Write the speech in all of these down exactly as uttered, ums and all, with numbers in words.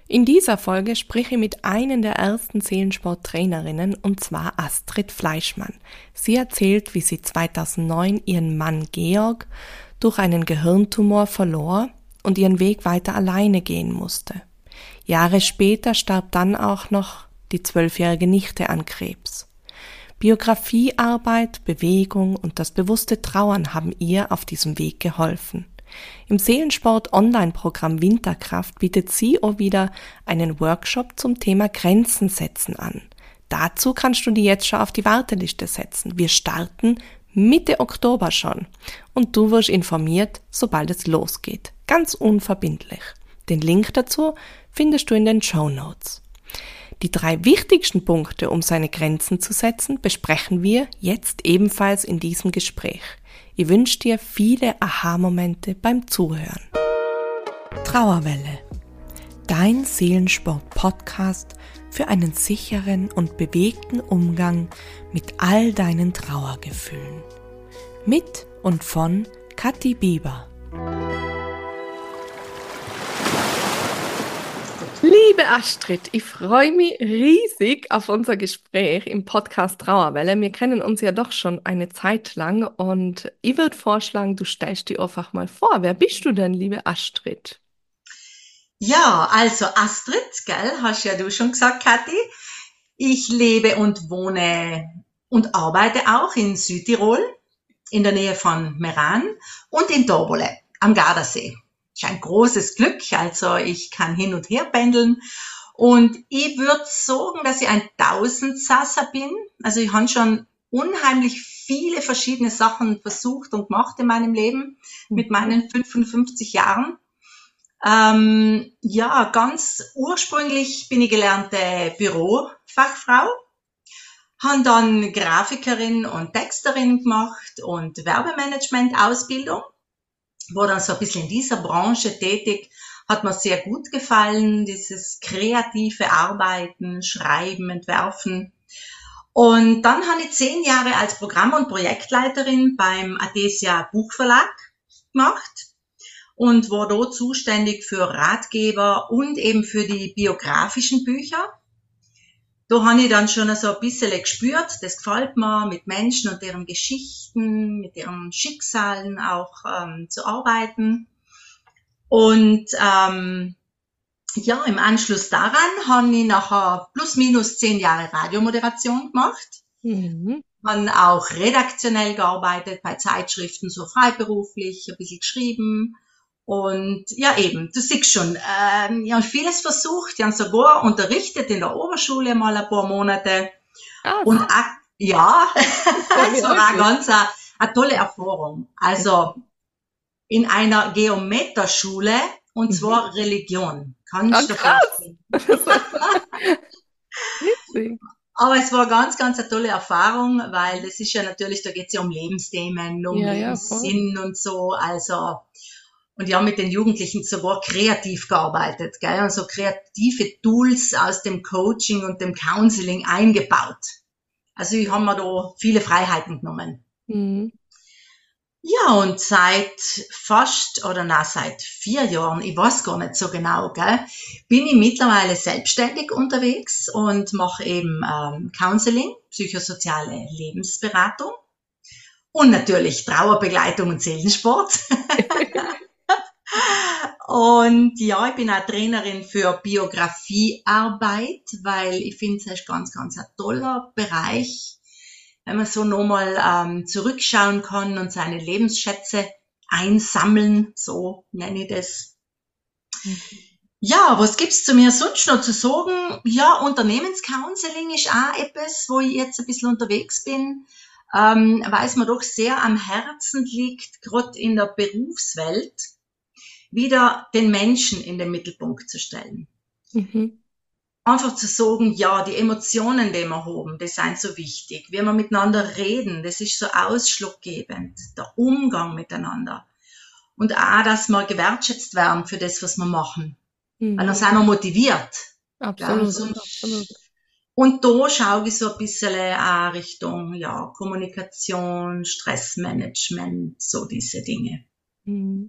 In dieser Folge spreche ich mit einer der ersten Seelensporttrainerinnen, und zwar Astrid Fleischmann. Sie erzählt, wie sie zweitausendneun ihren Mann Georg durch einen Gehirntumor verlor und ihren Weg weiter alleine gehen musste. Jahre später starb dann auch noch die zwölfjährige Nichte an Krebs. Biografiearbeit, Bewegung und das bewusste Trauern haben ihr auf diesem Weg geholfen. Im Seelensport-Online-Programm Winterkraft bietet sie auch wieder einen Workshop zum Thema Grenzen setzen an. Dazu kannst du die jetzt schon auf die Warteliste setzen. Wir starten Mitte Oktober schon und du wirst informiert, sobald es losgeht. Ganz unverbindlich. Den Link dazu findest du in den Shownotes. Die drei wichtigsten Punkte, um seine Grenzen zu setzen, besprechen wir jetzt ebenfalls in diesem Gespräch. Ich wünsche dir viele Aha-Momente beim Zuhören. Trauerwelle, dein Seelensport-Podcast für einen sicheren und bewegten Umgang mit all deinen Trauergefühlen. Mit und von Kathi Bieber. Liebe Astrid, ich freue mich riesig auf unser Gespräch im Podcast Trauerwelle. Wir kennen uns ja doch schon eine Zeit lang und ich würde vorschlagen, du stellst dich einfach mal vor. Wer bist du denn, liebe Astrid? Ja, also Astrid, gell, hast ja du schon gesagt, Kathi. Ich lebe und wohne und arbeite auch in Südtirol, in der Nähe von Meran und in Torbole am Gardasee. Ist ein großes Glück, also ich kann hin und her pendeln und ich würde sagen, dass ich ein Tausendsasser bin. Also ich habe schon unheimlich viele verschiedene Sachen versucht und gemacht in meinem Leben mit meinen fünfundfünfzig Jahren. Ähm, ja, ganz ursprünglich bin ich gelernte Bürofachfrau, habe dann Grafikerin und Texterin gemacht und Werbemanagement-Ausbildung. War dann so ein bisschen in dieser Branche tätig, hat mir sehr gut gefallen, dieses kreative Arbeiten, Schreiben, Entwerfen. Und dann habe ich zehn Jahre als Programm- und Projektleiterin beim Adesia Buchverlag gemacht und war dort zuständig für Ratgeber und eben für die biografischen Bücher. Da habe ich dann schon so ein bisschen gespürt, das gefällt mir, mit Menschen und deren Geschichten, mit ihren Schicksalen auch ähm, zu arbeiten. Und ähm, ja, im Anschluss daran habe ich nachher plus minus zehn Jahre Radiomoderation gemacht. Mhm. Habe auch redaktionell gearbeitet bei Zeitschriften, so freiberuflich, ein bisschen geschrieben. Und ja eben, du siehst schon, ähm, ich habe vieles versucht, ich habe sogar unterrichtet in der Oberschule mal ein paar Monate. Ah, und auch, ja, es war eine ganz eine, eine tolle Erfahrung. Also in einer Geometerschule, und zwar mhm. Religion. Kannst du dir vorstellen. Aber es war ganz, ganz eine tolle Erfahrung, weil das ist ja natürlich, da geht es ja um Lebensthemen, um ja, Lebenssinn ja, und so, also und ja, mit den Jugendlichen sogar kreativ gearbeitet, gell, und so kreative Tools aus dem Coaching und dem Counseling eingebaut. Also ich habe mir da viele Freiheiten genommen. Mhm. Ja, und seit fast, oder na, seit vier Jahren, ich weiß gar nicht so genau, gell, bin ich mittlerweile selbstständig unterwegs und mache eben ähm, Counseling, psychosoziale Lebensberatung und natürlich Trauerbegleitung und Seelensport. Und ja, ich bin auch Trainerin für Biografiearbeit, weil ich finde, es ist ganz, ganz ein toller Bereich, wenn man so nochmal ähm, zurückschauen kann und seine Lebensschätze einsammeln, so nenne ich das. Mhm. Ja, was gibt's zu mir sonst noch zu sagen? Ja, Unternehmenscounseling ist auch etwas, wo ich jetzt ein bisschen unterwegs bin, ähm, weil es mir doch sehr am Herzen liegt, gerade in der Berufswelt, wieder den Menschen in den Mittelpunkt zu stellen. Mhm. Einfach zu sagen, ja, die Emotionen, die wir haben, die sind so wichtig. Wie wir miteinander reden, das ist so ausschlaggebend. Der Umgang miteinander. Und auch, dass wir gewertschätzt werden für das, was wir machen. Mhm. Weil dann sind wir motiviert. Absolut, ja, und, absolut. Und da schaue ich so ein bisschen auch Richtung, ja, Kommunikation, Stressmanagement, so diese Dinge. Mhm.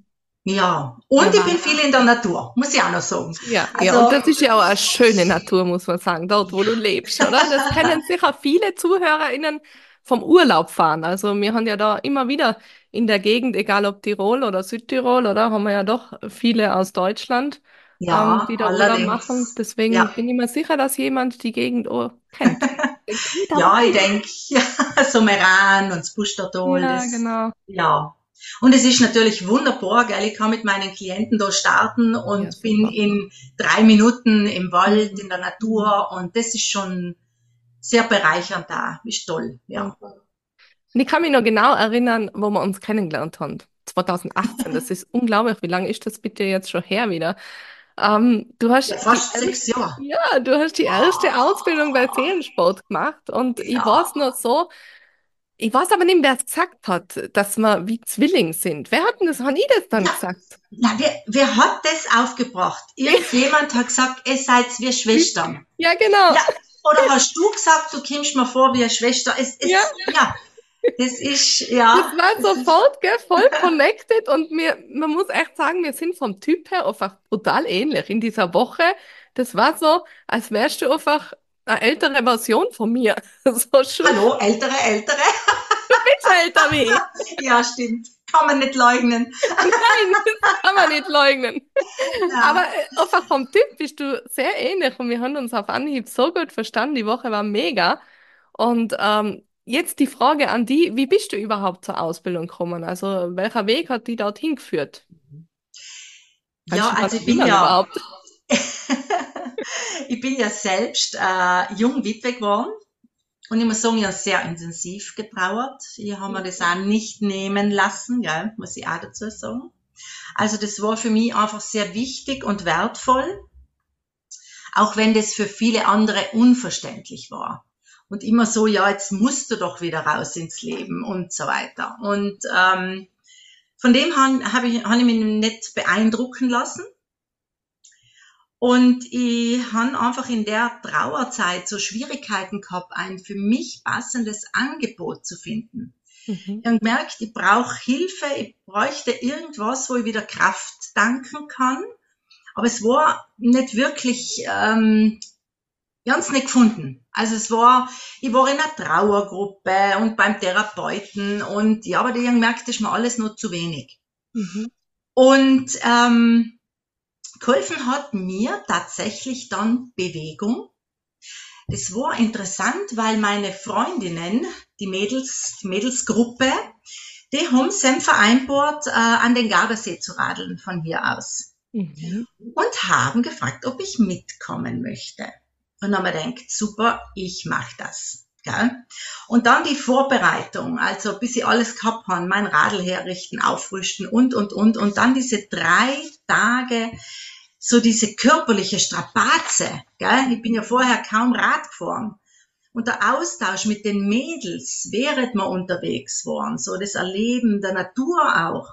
Ja, und Wir ich bin waren, viel in der Natur, muss ich auch noch sagen. ja, ja, und Also, das ist ja auch eine schöne Natur, muss man sagen, dort, wo du lebst, oder? Das kennen sicher viele ZuhörerInnen vom Urlaub fahren. Also wir haben ja da immer wieder in der Gegend, egal ob Tirol oder Südtirol, oder, haben wir ja doch viele aus Deutschland, ähm, ja, die da Urlaub machen. allerdings. Deswegen Ja, bin ich mir sicher, dass jemand die Gegend auch kennt. Den klingt aber ja, ich ein. denke, ja, so Meran und das Pustertal, Ja, das, genau. ja. Und es ist natürlich wunderbar, gell? Ich kann mit meinen Klienten da starten Ja, und bin super. in drei Minuten im Wald, Mhm. in der Natur und das ist schon sehr bereichernd da. Ist toll, Voll ja. gut. Und ich kann mich noch genau erinnern, wo wir uns kennengelernt haben. zwanzig achtzehn, das ist unglaublich. Wie lange ist das bitte jetzt schon her wieder? Ähm, du hast Ja, die fast erste, sechs Jahre. ja, du hast die erste Ausbildung bei Seelensport gemacht und ich Ja. weiß noch so, ich weiß aber nicht, wer es gesagt hat, dass wir wie Zwilling sind. Wer hat denn das? Habe ich das dann Ja, gesagt? na, wer, wer hat das aufgebracht? Irgendjemand hat gesagt, ihr seid wir Schwestern. Ja, genau. Ja, oder hast du gesagt, du kommst mir vor wie eine Schwester? Es, Ja, es, ja, das ist, das ja, war das ist, sofort, gell, voll connected und mir, man muss echt sagen, wir sind vom Typ her einfach brutal ähnlich. In dieser Woche, das war so, als wärst du einfach eine ältere Version von mir. So schon hallo, ältere, ältere. viel älter wie ich. Ja, stimmt. Kann man nicht leugnen. Nein, das kann man nicht leugnen. Aber Ja. äh, einfach vom Typ bist du sehr ähnlich und wir haben uns auf Anhieb so gut verstanden. Die Woche war mega. Und ähm, jetzt die Frage an die, wie bist du überhaupt zur Ausbildung gekommen? Also welcher Weg hat die dorthin geführt? Kannst Ja, du dich noch also ich bin erinnern ja, überhaupt? ich bin ja selbst äh, jung Witwe geworden. Und ich muss sagen, ich habe sehr intensiv getrauert. Ich habe mir das auch nicht nehmen lassen, gell, muss ich auch dazu sagen. Also das war für mich einfach sehr wichtig und wertvoll, auch wenn das für viele andere unverständlich war. Und immer so, ja, jetzt musst du doch wieder raus ins Leben und so weiter. Und ähm, von dem habe ich, hab ich mich nicht beeindrucken lassen. Und ich habe einfach in der Trauerzeit so Schwierigkeiten gehabt, ein für mich passendes Angebot zu finden. Mhm. Ich habe gemerkt, ich brauche Hilfe, ich bräuchte irgendwas, wo ich wieder Kraft tanken kann. Aber es war nicht wirklich, ähm, ganz nicht gefunden. Also es war, ich war in einer Trauergruppe und beim Therapeuten und ja, aber ich habe gemerkt, das ist mir alles noch zu wenig. Mhm. Und ähm, geholfen hat mir tatsächlich dann Bewegung. Das war interessant, weil meine Freundinnen, die Mädels, die Mädelsgruppe, die haben sie vereinbart, äh, an den Gardasee zu radeln von hier aus. Mhm. Und haben gefragt, ob ich mitkommen möchte. Und dann haben wir gedacht, super, ich mache das. Gell? Und dann die Vorbereitung, also bis ich alles gehabt habe, mein Radl herrichten, aufrüsten und, und, und. Und dann diese drei Tage, so diese körperliche Strapaze. Gell? Ich bin ja vorher kaum Rad gefahren. Und der Austausch mit den Mädels, während wir unterwegs waren, so das Erleben der Natur auch,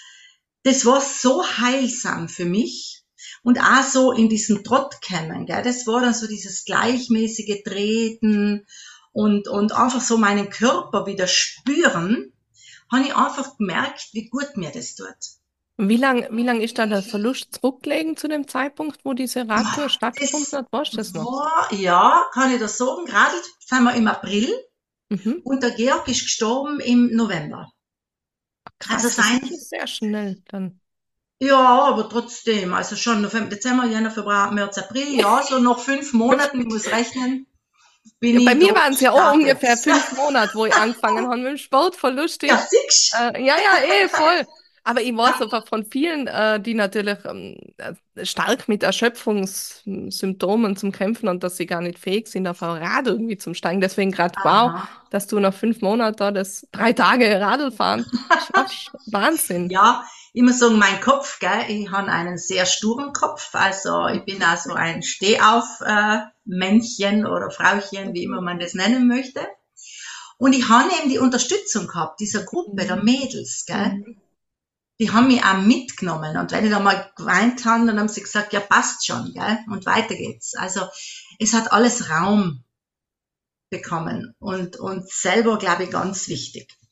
das war so heilsam für mich. Und auch so in diesen Trott kommen, gell? Das war dann so dieses gleichmäßige Treten und, und einfach so meinen Körper wieder spüren, habe ich einfach gemerkt, wie gut mir das tut. Und wie lang, wie lang ist da der Verlust zurückgelegen zu dem Zeitpunkt, wo diese Radtour stattgefunden Das hat? Weißt du das noch? war, ja, kann ich das sagen, gerade sind wir im April Mhm. und der Georg ist gestorben im November. Also Krass, das ist sein, schon sehr schnell dann. ja, aber trotzdem, also schon November, Dezember, Jänner, Februar, März, April, ja, so noch fünf Monaten, ich muss rechnen, bin Ja, bei ich mir dort waren es ja auch gestartet. ungefähr fünf Monate, wo ich angefangen habe mit dem Sport, voll Ja, lustig. siehst Äh, ja, ja, eh, voll. Aber ich weiß einfach von vielen, äh, die natürlich ähm, äh, stark mit Erschöpfungssymptomen zum Kämpfen und dass sie gar nicht fähig sind, auf ein Rad irgendwie zum Steigen. Deswegen gerade wow, aha. dass du nach fünf Monaten da das drei Tage Radl fahren schaffst. Wahnsinn. Ja, ich muss sagen, mein Kopf, gell, ich habe einen sehr sturen Kopf, also ich bin also ein Stehauf-Männchen äh, oder Frauchen, wie immer man das nennen möchte. Und ich habe eben die Unterstützung gehabt, dieser Gruppe der Mhm. Mädels, gell. Mhm. Die haben mich auch mitgenommen. Und wenn ich da mal geweint habe, dann haben sie gesagt, ja, passt schon, gell, und weiter geht's. Also, es hat alles Raum bekommen und, und selber, glaube ich, ganz wichtig.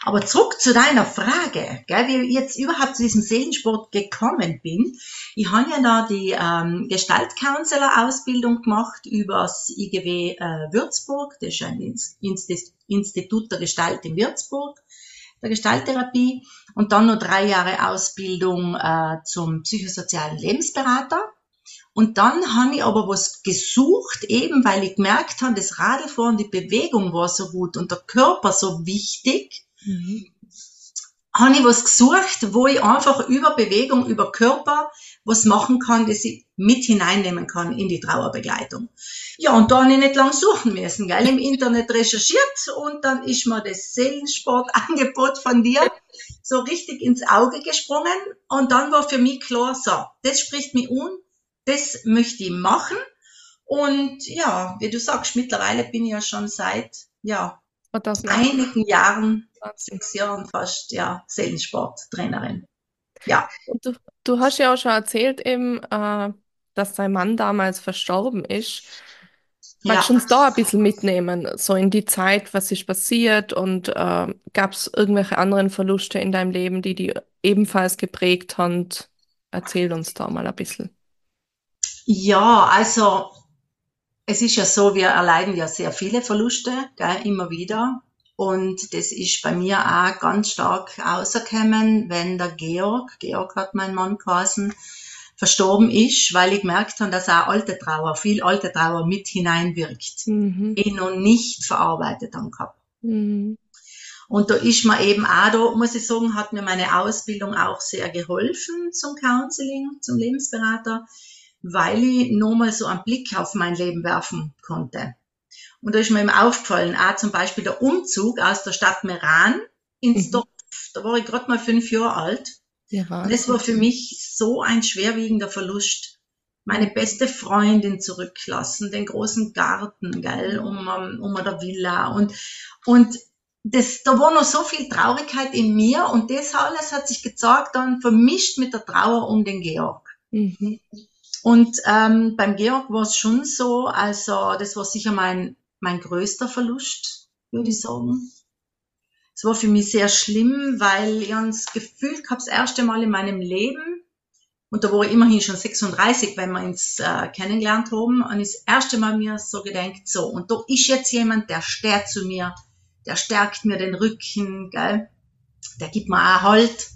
Aber zurück zu deiner Frage, gell, wie ich jetzt überhaupt zu diesem Seelensport gekommen bin. Ich habe ja da die ähm, Gestaltcounselor-Ausbildung gemacht übers I G W äh, Würzburg. Das ist ein Inst- Institut der Gestalt in Würzburg, der Gestalttherapie. Und dann noch drei Jahre Ausbildung äh, zum psychosozialen Lebensberater. Und dann habe ich aber was gesucht, eben weil ich gemerkt habe, das Radlfahren, die Bewegung war so gut und der Körper so wichtig. Mhm. Habe ich was gesucht, wo ich einfach über Bewegung, über Körper was machen kann, das ich mit hineinnehmen kann in die Trauerbegleitung. Ja, und da habe ich nicht lang suchen müssen, gell, im Internet recherchiert und dann ist mir das Seelensportangebot von dir so richtig ins Auge gesprungen und dann war für mich klar, so, das spricht mich an, das möchte ich machen und ja, wie du sagst, mittlerweile bin ich ja schon seit, ja, einigen Jahren, sechs Jahren fast, ja, Seelensporttrainerin. Ja. Und du, du hast ja auch schon erzählt eben, äh, dass dein Mann damals verstorben ist. Magst du Ja. uns da ein bisschen mitnehmen, so in die Zeit, was ist passiert und äh, gab es irgendwelche anderen Verluste in deinem Leben, die die ebenfalls geprägt haben? Erzähl uns da mal ein bisschen. Ja, also es ist ja so, wir erleiden ja sehr viele Verluste, gell, immer wieder. Und das ist bei mir auch ganz stark rausgekommen, wenn der Georg, Georg hat mein Mann geheißen, verstorben ist, weil ich gemerkt habe, dass auch alte Trauer, viel alte Trauer mit hineinwirkt. Mhm. Ich noch nicht verarbeitet habe gehabt. Mhm. Und da ist mir eben auch, da muss ich sagen, hat mir meine Ausbildung auch sehr geholfen zum Counseling, zum Lebensberater, weil ich nochmal so einen Blick auf mein Leben werfen konnte. Und da ist mir eben aufgefallen, auch zum Beispiel der Umzug aus der Stadt Meran ins mhm. Dorf. Da war ich gerade mal fünf Jahre alt. Ja, und das war für mich so ein schwerwiegender Verlust. Meine beste Freundin zurücklassen, den großen Garten, gell, um, um der Villa. Und, und das, da war noch so viel Traurigkeit in mir und das alles hat sich gezeigt, dann vermischt mit der Trauer um den Georg. Mhm. Und ähm, beim Georg war es schon so, also das war sicher mein, mein größter Verlust, würde ich sagen. Es war für mich sehr schlimm, weil ich das Gefühl habe, das erste Mal in meinem Leben, und da war ich immerhin schon sechsunddreißig, wenn wir uns äh, kennengelernt haben, und das erste Mal mir so gedacht, so, und da ist jetzt jemand, der steht zu mir, der stärkt mir den Rücken, gell, der gibt mir auch Halt.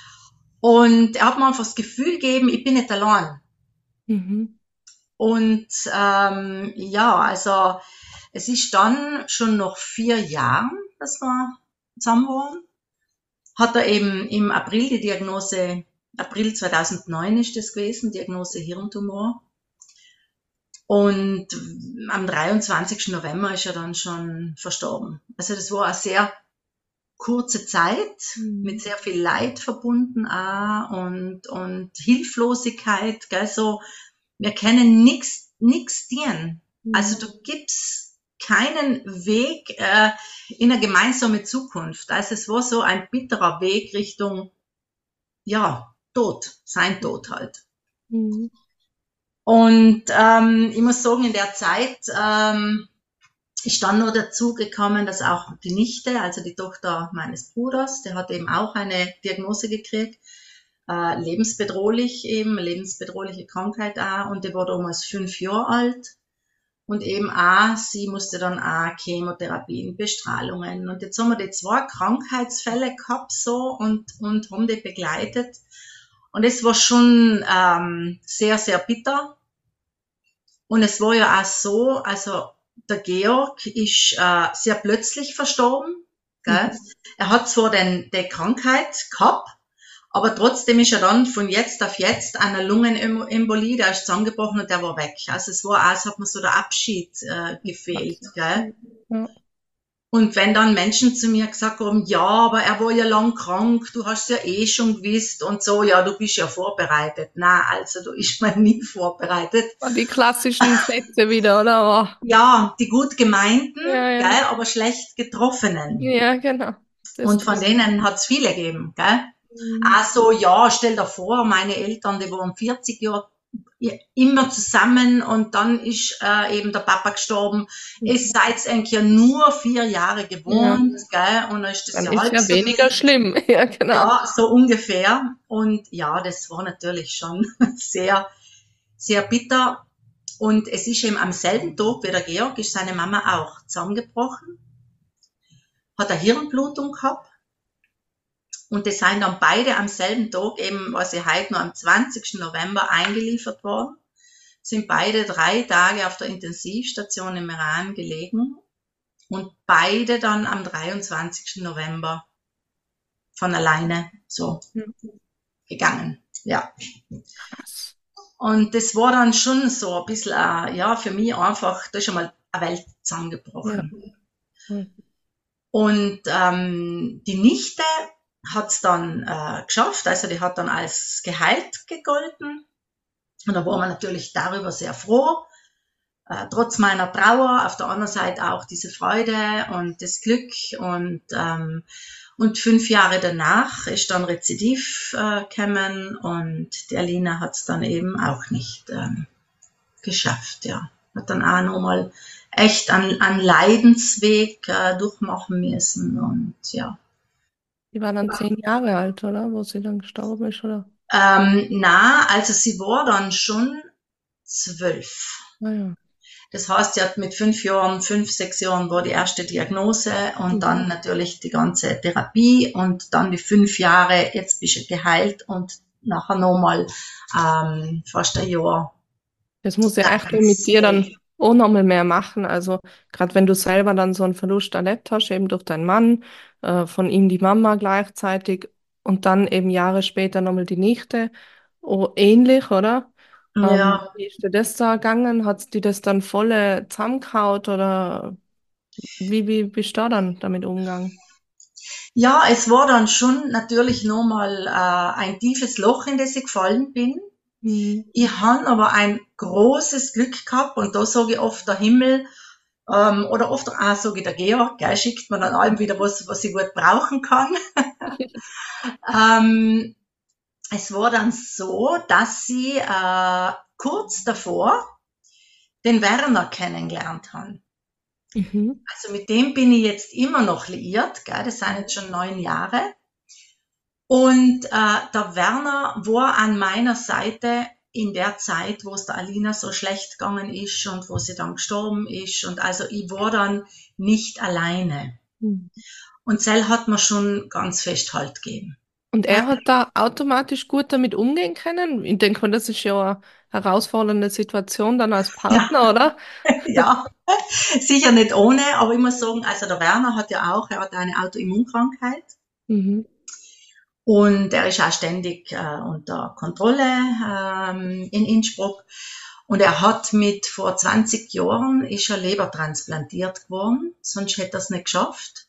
Und er hat mir einfach das Gefühl gegeben, ich bin nicht allein. Mhm. Und ähm, ja, also es ist dann schon nach vier Jahren, dass wir zusammen waren, hat er eben im April die Diagnose, April zweitausendneun ist das gewesen, Diagnose Hirntumor. Und am dreiundzwanzigsten November ist er dann schon verstorben. Also das war eine sehr kurze Zeit, mhm. mit sehr viel Leid verbunden auch und, und Hilflosigkeit, gell, so, wir können nix, nix dienen. Mhm. Also du gibst keinen Weg äh, in eine gemeinsame Zukunft. Also es war so ein bitterer Weg Richtung, ja, Tod, sein Tod halt. Mhm. Und ähm, ich muss sagen, in der Zeit ähm, ist dann nur dazu gekommen, dass auch die Nichte, also die Tochter meines Bruders, der hat eben auch eine Diagnose gekriegt, äh, lebensbedrohlich eben, lebensbedrohliche Krankheit auch, und die war damals fünf Jahre alt. Und eben auch, sie musste dann auch Chemotherapien, Bestrahlungen. Und jetzt haben wir die zwei Krankheitsfälle gehabt so und, und haben die begleitet. Und es war schon ähm, sehr, sehr bitter. Und es war ja auch so, also der Georg ist äh, sehr plötzlich verstorben. Gell? Mhm. Er hat zwar den, die Krankheit gehabt, aber trotzdem ist er dann von jetzt auf jetzt an einer Lungenembolie, der ist zusammengebrochen und der war weg. Also es war, als hat mir so der Abschied äh, gefehlt. Gell? Ja. Und wenn dann Menschen zu mir gesagt haben, ja, aber er war ja lang krank, du hast ja eh schon gewusst und so, ja, du bist ja vorbereitet. Na, also du ist man nie vorbereitet. Und die klassischen Sätze wieder, oder? Ja, die gut gemeinten, ja, ja. Gell, aber schlecht getroffenen. Ja, genau. Das und von denen hat's viele gegeben, gell? Mhm. Also, ja, stell dir vor, meine Eltern, die waren vierzig Jahre ja, immer zusammen und dann ist äh, eben der Papa gestorben. Es seid eigentlich ja nur vier Jahre Ja, gewohnt, gell? Und dann ist das dann ja ist halb ja so weniger wild. schlimm. Ja, genau. Ja, so ungefähr. Und ja, das war natürlich schon sehr, sehr bitter. Und es ist eben am selben Tag wie der Georg, ist seine Mama auch zusammengebrochen, hat eine Hirnblutung gehabt. Und die sind dann beide am selben Tag, eben, was ich heute noch am zwanzigsten November eingeliefert worden, sind beide drei Tage auf der Intensivstation im Iran gelegen und beide dann am dreiundzwanzigsten November von alleine so gegangen. Ja. Krass. Und das war dann schon so ein bisschen, äh, ja, für mich einfach, da ist schon mal eine Welt Ja. zusammengebrochen. Hm. Und ähm, die Nichte hat's dann äh, geschafft, also die hat dann als geheilt gegolten. Und da waren wir natürlich darüber sehr froh, äh, trotz meiner Trauer, auf der anderen Seite auch diese Freude und das Glück. Und, ähm, und fünf Jahre danach ist dann Rezidiv äh, gekommen und die Alina hat's dann eben auch nicht ähm, geschafft. Ja. Hat dann auch nochmal echt einen, einen Leidensweg äh, durchmachen müssen und ja. Die war dann zehn Jahre alt, oder? Wo sie dann gestorben ist, oder? Ähm, na, also sie war dann schon zwölf. Naja. Das heißt, sie hat mit fünf Jahren, fünf, sechs Jahren war die erste Diagnose und Mhm. dann natürlich die ganze Therapie und dann die fünf Jahre, jetzt bist du geheilt und nachher nochmal ähm, fast ein Jahr. Das muss ja echt mit Ganz dir dann ruhig. auch nochmal mehr machen. Also gerade wenn du selber dann so einen Verlust erlebt hast, eben durch deinen Mann, äh, von ihm die Mama gleichzeitig und dann eben Jahre später nochmal die Nichte, oh, ähnlich, oder? Ähm, Ja, wie ist dir das da gegangen? Hat dir das dann voll zusammengehauen oder wie, wie bist du da dann damit umgegangen? ja, es war dann schon natürlich nochmal äh, ein tiefes Loch, in das ich gefallen bin. Mhm. Ich habe aber ein großes Glück gehabt und da sage ich oft der Himmel ähm, oder oft auch sage ich der Georg, gell, schickt mir dann allem wieder was, was ich gut brauchen kann. Ähm, es war dann so, dass sie äh, kurz davor den Werner kennengelernt haben. Mhm. Also mit dem bin ich jetzt immer noch liiert, gell, das sind jetzt schon neun Jahre. Und äh, der Werner war an meiner Seite in der Zeit, wo es der Alina so schlecht gegangen ist und wo sie dann gestorben ist. Und also ich war dann nicht alleine. Mhm. Und Zell hat mir schon ganz fest Halt gegeben. Und er hat da automatisch gut damit umgehen können. Ich denke mal, das ist ja eine herausfordernde Situation dann als Ja, Partner, oder? ja, sicher nicht ohne, aber ich muss sagen, also der Werner hat ja auch, er hat eine Autoimmunkrankheit. Mhm. Und er ist auch ständig äh, unter Kontrolle ähm, in Innsbruck. Und er hat mit vor zwanzig Jahren ist er Leber transplantiert geworden, sonst hätte er es nicht geschafft.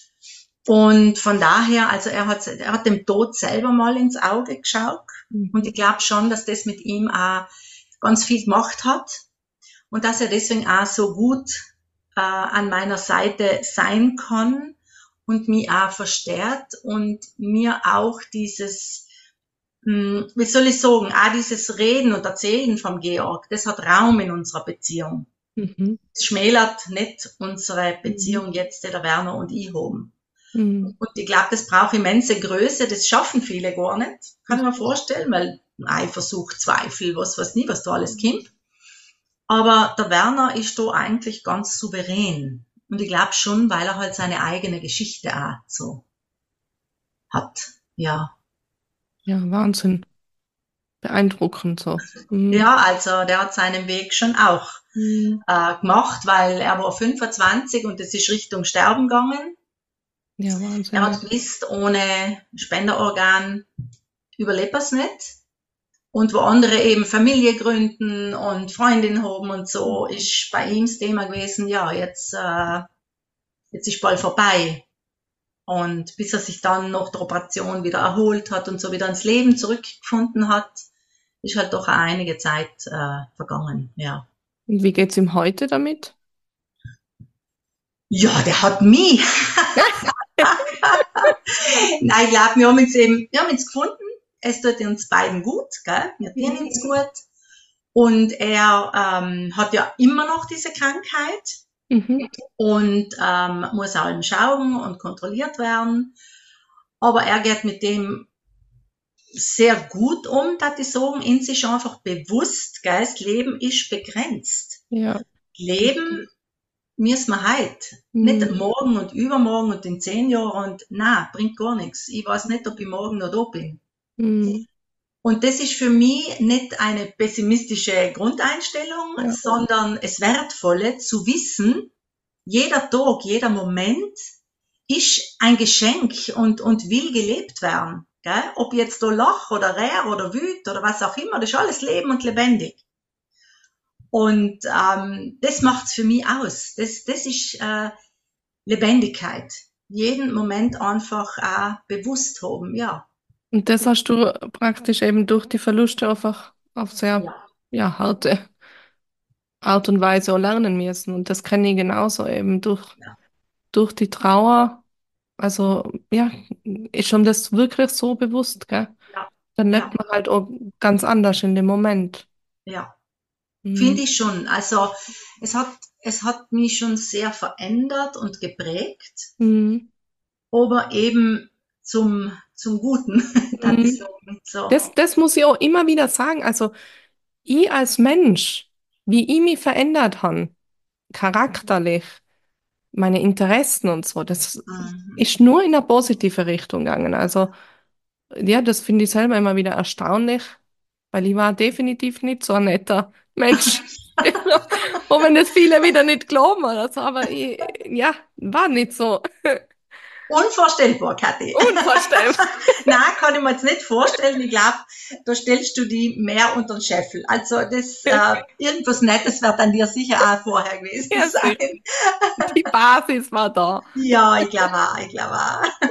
Und von daher, also er hat, er hat dem Tod selber mal ins Auge geschaut. Und Mhm. ich glaube schon, dass das mit ihm auch ganz viel gemacht hat. Und dass er deswegen auch so gut äh, an meiner Seite sein kann und mich auch verstärkt und mir auch dieses, mh, wie soll ich sagen, auch dieses Reden und Erzählen vom Georg, das hat Raum in unserer Beziehung. Mhm. Es schmälert nicht unsere Mhm. Beziehung jetzt, die der Werner und ich haben. Mhm. Und ich glaube, das braucht immense Größe, das schaffen viele gar nicht, kann ich mir vorstellen, weil Eifersucht, Zweifel, was weiß nie, was da alles kommt. Aber der Werner ist da eigentlich ganz souverän. Und ich glaube schon, weil er halt seine eigene Geschichte auch so hat. Ja. Ja, Wahnsinn. Beeindruckend so. Mhm. Ja, also der hat seinen Weg schon auch Mhm. äh, gemacht, weil er war fünfundzwanzig und es ist Richtung Sterben gegangen. Ja, Er Wahnsinn. Ja. hat gewusst, ohne Spenderorgan überlebt er es nicht. Und wo andere eben Familie gründen und Freundin haben und so, ist bei ihm das Thema gewesen, ja, jetzt, äh, jetzt ist bald vorbei. Und bis er sich dann nach der Operation wieder erholt hat und so wieder ins Leben zurückgefunden hat, ist halt doch einige Zeit äh, vergangen, ja. Und wie geht's ihm heute damit? Ja, der hat mich. Nein, ich glaube, wir haben uns eben, wir haben uns gefunden. Es tut uns beiden gut, gell? Wir tun uns gut. Und er ähm, hat ja immer noch diese Krankheit Mhm. und ähm, muss auch schauen und kontrolliert werden. Aber er geht mit dem sehr gut um, dass ich sagen, in sich einfach bewusst, gell, das Leben ist begrenzt. Ja, das Leben stimmt. müssen wir heute. Nicht Mhm. morgen und übermorgen und in zehn Jahren und na, bringt gar nichts. Ich weiß nicht, ob ich morgen noch da bin. Mhm. Und das ist für mich nicht eine pessimistische Grundeinstellung, Ja. sondern es Wertvolle zu wissen, jeder Tag, jeder Moment ist ein Geschenk und, und will gelebt werden. Gell? Ob jetzt da lach oder rär oder wüt oder was auch immer, das ist alles Leben und lebendig. Und ähm, das macht's für mich aus. Das, das ist äh, Lebendigkeit. Jeden Moment einfach auch bewusst haben, ja. Und das hast du praktisch eben durch die Verluste einfach auf sehr, Ja, ja, harte Art und Weise auch lernen müssen. Und das kenne ich genauso eben durch, ja, durch die Trauer. Also, ja, ist schon das wirklich so bewusst, gell? ja, Dann lebt ja, man halt auch ganz anders in dem Moment. ja. Mhm. Finde ich schon. Also es hat, es hat mich schon sehr verändert und geprägt, Mhm. aber eben zum, zum Guten, das ist Mhm. so. so. Das, das muss ich auch immer wieder sagen. Also, ich als Mensch, wie ich mich verändert habe, charakterlich, meine Interessen und so, das Mhm. ist nur in eine positive Richtung gegangen. Also, ja, das finde ich selber immer wieder erstaunlich, weil ich war definitiv nicht so ein netter Mensch. Auch wenn das viele wieder nicht glauben oder so, aber ich, ja, war nicht so. Unvorstellbar, Kathi. Unvorstellbar. Nein, kann ich mir jetzt nicht vorstellen. Ich glaube, da stellst du die mehr unter den Scheffel. Also das äh, irgendwas Nettes wird an dir sicher auch vorher gewesen Ja, sein. sicher. Die Basis war da. Ja, ich glaube auch, ich glaube auch.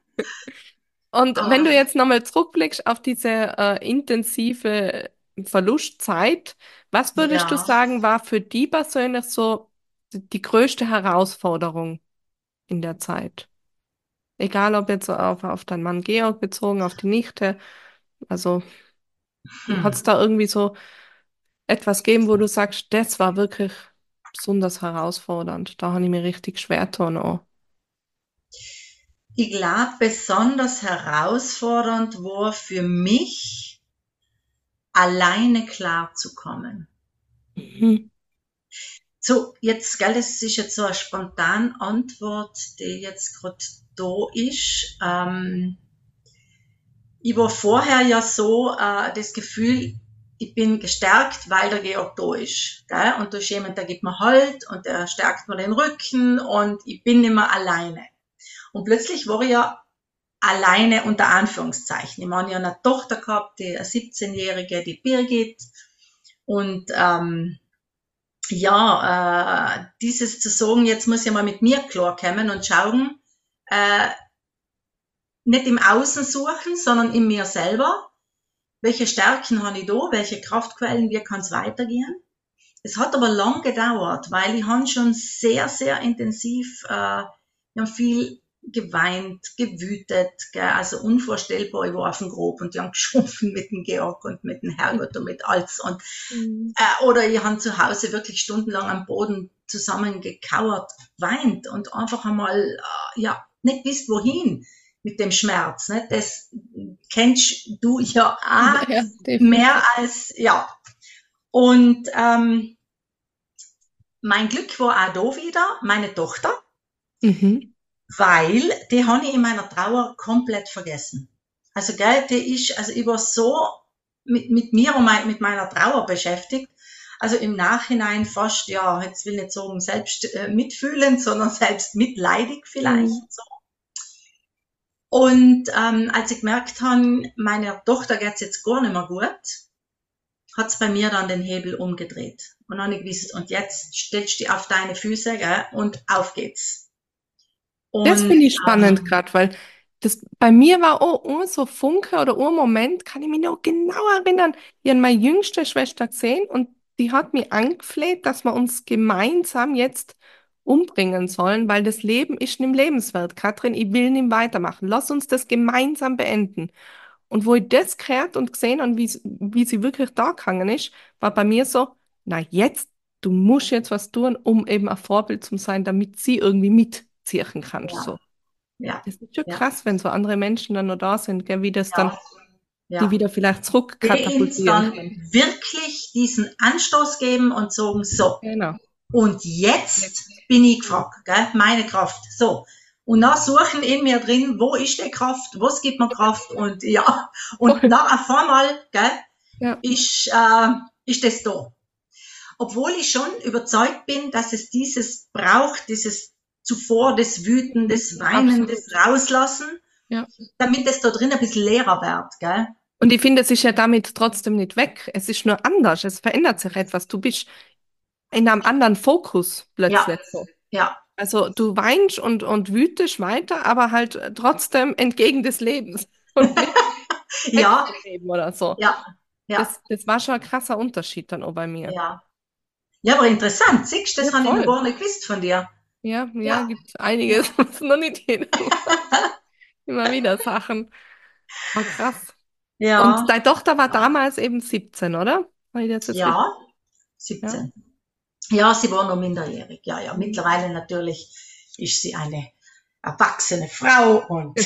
Und wenn du Ah, jetzt nochmal zurückblickst auf diese äh, intensive Verlustzeit, was würdest du ja. sagen, war für die persönlich so die, die größte Herausforderung in der Zeit? Egal ob jetzt auf, auf deinen Mann Georg bezogen, auf die Nichte. Also hat Hm. es da irgendwie so etwas gegeben, wo du sagst, das war wirklich besonders herausfordernd. Da habe ich mir richtig schwer getan auch. Ich glaube, besonders herausfordernd war für mich, alleine klarzukommen. Mhm. So, jetzt, gell, das ist jetzt so eine spontane Antwort, die jetzt gerade da ist. Ähm, ich war vorher ja so, äh, das Gefühl, ich bin gestärkt, weil der Georg da ist. Gell? Und da ist jemand, der gibt mir Halt und der stärkt mir den Rücken und ich bin nicht mehr alleine. Und plötzlich war ich ja alleine unter Anführungszeichen. Ich meine, ich habe eine Tochter gehabt, die eine siebzehnjährige, die Birgit. Und ähm, ja, äh, dieses zu sagen, jetzt muss ich mal mit mir klarkommen und schauen, äh, nicht im Außen suchen, sondern in mir selber. Welche Stärken habe ich da? Welche Kraftquellen? Wie kann es weitergehen? Es hat aber lang gedauert, weil ich habe schon sehr, sehr intensiv, äh, wir haben viel geweint, gewütet, gell, also unvorstellbar, ich war auf dem Grab und die haben geschumpfen mit dem Georg und mit dem Herrgott und mit alles. Und, Mhm. äh, oder ich habe zu Hause wirklich stundenlang am Boden zusammengekauert, weint und einfach einmal, äh, ja, nicht wisst wohin mit dem Schmerz. Ne? Das kennst du ja Ja, auch ja, mehr definitiv. als, ja. Und ähm, mein Glück war auch da wieder meine Tochter, Mhm. weil die habe ich in meiner Trauer komplett vergessen. Also, gell, die ist, also ich war so mit, mit mir und mein, mit meiner Trauer beschäftigt, also im Nachhinein fast, ja, jetzt will ich nicht sagen selbst äh, mitfühlend, sondern selbst mitleidig vielleicht. Mhm. So. Und ähm, als ich gemerkt habe, meiner Tochter geht's jetzt gar nicht mehr gut, hat's bei mir dann den Hebel umgedreht. Und dann habe ich gewusst, und jetzt stellst du dich auf deine Füße, gell, und auf geht's. Das Und finde ich spannend ähm, gerade, weil das bei mir war auch immer so Funke oder Urmoment, kann ich mich noch genau erinnern. Ich habe meine jüngste Schwester gesehen und die hat mich angefleht, dass wir uns gemeinsam jetzt umbringen sollen, weil das Leben ist nicht lebenswert. Katrin, ich will nicht weitermachen. Lass uns das gemeinsam beenden. Und wo ich das gehört und gesehen und wie, wie sie wirklich da gegangen ist, war bei mir so, na jetzt, du musst jetzt was tun, um eben ein Vorbild zu sein, damit sie irgendwie mitziehen kannst. ja, So. ja, Das ist schon ja, krass, wenn so andere Menschen dann noch da sind, gell, wie das dann ja, die ja. wieder vielleicht Die uns zurückkatapultieren dann kann. wirklich diesen Anstoß geben und sagen, so, Genau. und jetzt bin ich gefragt, gell? Meine Kraft. So. Und dann suchen in mir drin, wo ist die Kraft, was gibt mir Kraft und ja, und Voll. dann auf einmal, gell, Ja, ist, äh, ist das da. Obwohl ich schon überzeugt bin, dass es dieses braucht, dieses zuvor, das Wüten, das Weinen, das absolut. Rauslassen, Ja. damit es da drin ein bisschen leerer wird, gell? Und ich finde, es ist ja damit trotzdem nicht weg. Es ist nur anders. Es verändert sich etwas. Du bist in einem anderen Fokus Ja, plötzlich so. ja, Also du weinst und, und wütest weiter, aber halt trotzdem entgegen des Lebens und nicht weg ja, vom Leben oder so. ja, ja, Das, das war schon ein krasser Unterschied dann auch bei mir. ja. Ja, aber interessant. Siehst du, das Ja, habe ich noch voll. gar nicht gewusst von dir. Ja, ja, Ja, gibt einiges, was noch nicht jeder weiß. Immer wieder Sachen. War krass. Und ja, deine Tochter war damals eben siebzehn, oder? Habe ich das jetzt richtig? ja, Ja. siebzehn. Ja, sie war noch minderjährig. Ja, ja, Mhm. mittlerweile natürlich ist sie eine erwachsene Frau und,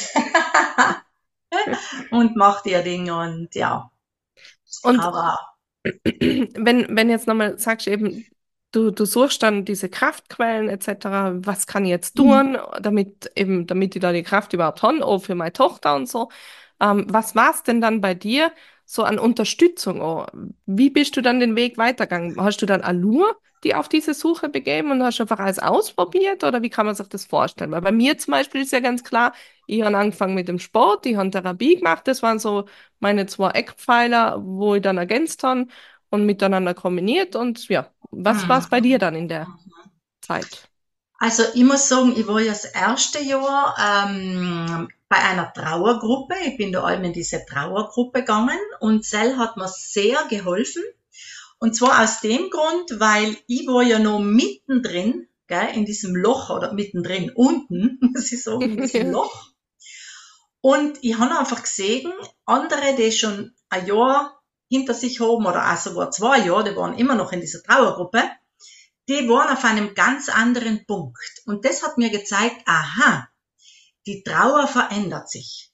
und macht ihr Ding und ja, Und aber, wenn, wenn jetzt nochmal sagst, eben, du, du suchst dann diese Kraftquellen et cetera, was kann ich jetzt tun, damit eben, damit ich da die Kraft überhaupt habe, auch für meine Tochter und so. Ähm, was war es denn dann bei dir so an Unterstützung auch? Wie bist du dann den Weg weitergegangen? Hast du dann Allure die auf diese Suche begeben und hast einfach alles ausprobiert oder wie kann man sich das vorstellen? Weil bei mir zum Beispiel ist ja ganz klar, ich habe angefangen mit dem Sport, ich habe Therapie gemacht, das waren so meine zwei Eckpfeiler, wo ich dann ergänzt habe und miteinander kombiniert. Und ja, was war es bei hm. dir dann in der Zeit? Also ich muss sagen, ich war ja das erste Jahr ähm, bei einer Trauergruppe. Ich bin da allem in diese Trauergruppe gegangen und Cell hat mir sehr geholfen. Und zwar aus dem Grund, weil ich war ja noch mittendrin, gell, in diesem Loch oder mittendrin unten, muss ich sagen, in diesem Ja. Loch. Und ich habe einfach gesehen, andere, die schon ein Jahr hinter sich haben oder auch sogar zwei Jahre, die waren immer noch in dieser Trauergruppe, die waren auf einem ganz anderen Punkt. Und das hat mir gezeigt, aha, die Trauer verändert sich.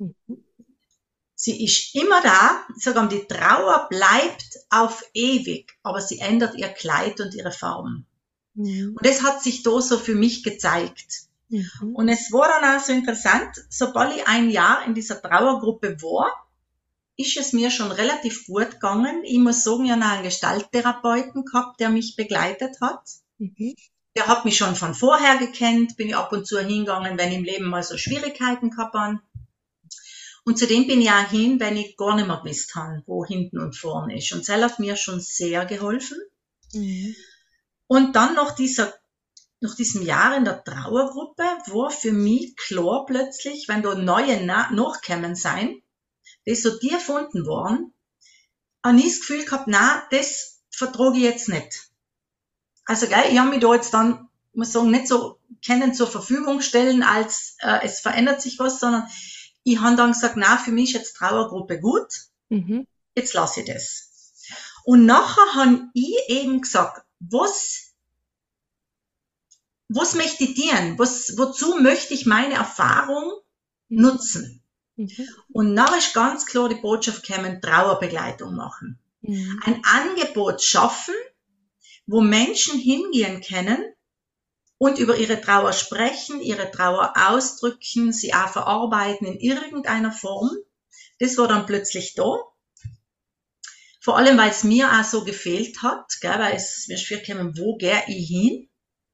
Sie ist immer da, sogar die Trauer bleibt auf ewig, aber sie ändert ihr Kleid und ihre Farben. Mhm. Und das hat sich da so für mich gezeigt. Mhm. Und es war dann auch so interessant, sobald ich ein Jahr in dieser Trauergruppe war, ist es mir schon relativ gut gegangen. Ich muss sagen, ich habe einen Gestalttherapeuten gehabt, der mich begleitet hat. Mhm. Der hat mich schon von vorher gekannt, bin ich ab und zu hingegangen, wenn ich im Leben mal so Schwierigkeiten gehabt habe. Und zudem bin ich auch hin, wenn ich gar nicht mehr gewusst habe, wo hinten und vorne ist. Und das hat mir schon sehr geholfen. Mhm. Und dann nach dieser, nach diesem Jahr in der Trauergruppe war für mich klar plötzlich, wenn da neue nachgekommen sind, die so tief erfunden waren, habe ich das Gefühl gehabt, nein, das vertrage ich jetzt nicht. Also, gell, ich habe mich da jetzt dann, muss sagen, nicht so kennen zur Verfügung stellen, als äh, es verändert sich was, sondern ich habe dann gesagt, na, für mich ist jetzt Trauergruppe gut, Mhm. jetzt lasse ich das. Und nachher habe ich eben gesagt, was, was möchte ich dienen? Was, wozu möchte ich meine Erfahrung nutzen? Mhm. Und nachher ist ganz klar die Botschaft gekommen, Trauerbegleitung machen. Mhm. Ein Angebot schaffen, wo Menschen hingehen können und über ihre Trauer sprechen, ihre Trauer ausdrücken, sie auch verarbeiten in irgendeiner Form. Das war dann plötzlich da. Vor allem, weil es mir auch so gefehlt hat, gell, weil es mir schwer gekommen, wo gehe ich hin?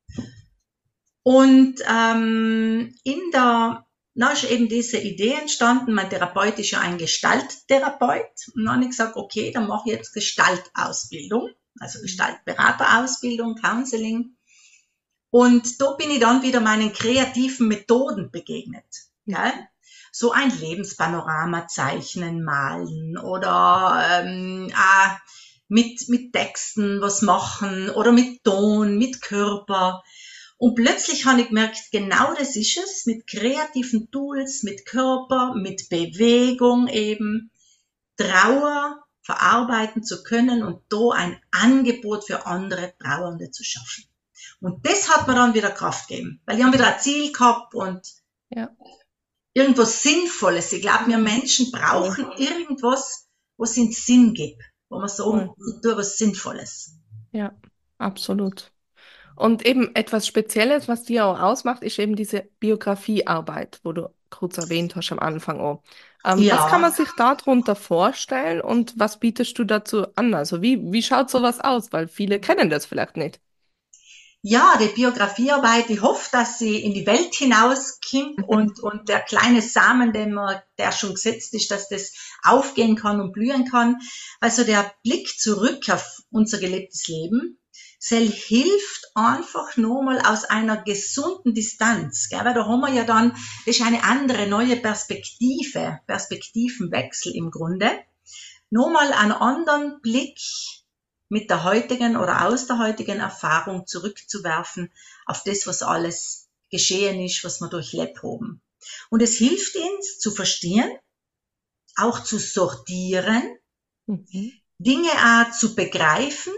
Und ähm, in der, na ist eben diese Idee entstanden, mein Therapeut ist ja ein Gestalttherapeut. Und dann habe ich gesagt, okay, dann mache ich jetzt Gestaltausbildung, also Gestaltberaterausbildung, Counseling. Und da bin ich dann wieder meinen kreativen Methoden begegnet. Gell? So ein Lebenspanorama zeichnen, malen oder ähm, auch mit, mit Texten was machen oder mit Ton, mit Körper. Und plötzlich habe ich gemerkt, genau das ist es, mit kreativen Tools, mit Körper, mit Bewegung eben, Trauer verarbeiten zu können und da ein Angebot für andere Trauernde zu schaffen. Und das hat mir dann wieder Kraft gegeben, weil ich habe wieder ein Ziel gehabt und Ja. irgendwas Sinnvolles. Ich glaube, wir Menschen brauchen Voll. irgendwas, was ihnen Sinn gibt, wo man Voll. sagen, ich tue was Sinnvolles. Ja, absolut. Und eben etwas Spezielles, was dir auch ausmacht, ist eben diese Biografiearbeit, wo du kurz erwähnt hast am Anfang auch. Ähm, was kann Ja, man sich darunter vorstellen und was bietest du dazu an? Also wie, wie schaut sowas aus? Weil viele kennen das vielleicht nicht. ja, die Biografiearbeit, ich hoffe, dass sie in die Welt hinauskommt und, und der kleine Samen, den man, der schon gesetzt ist, dass das aufgehen kann und blühen kann. Also der Blick zurück auf unser gelebtes Leben, Sel hilft einfach nur mal aus einer gesunden Distanz, gell? Weil da haben wir ja dann, das ist eine andere, neue Perspektive, Perspektivenwechsel im Grunde. Nur mal einen anderen Blick mit der heutigen oder aus der heutigen Erfahrung zurückzuwerfen auf das, was alles geschehen ist, was wir durchlebt haben. Und es hilft uns zu verstehen, auch zu sortieren, Mhm. Dinge auch zu begreifen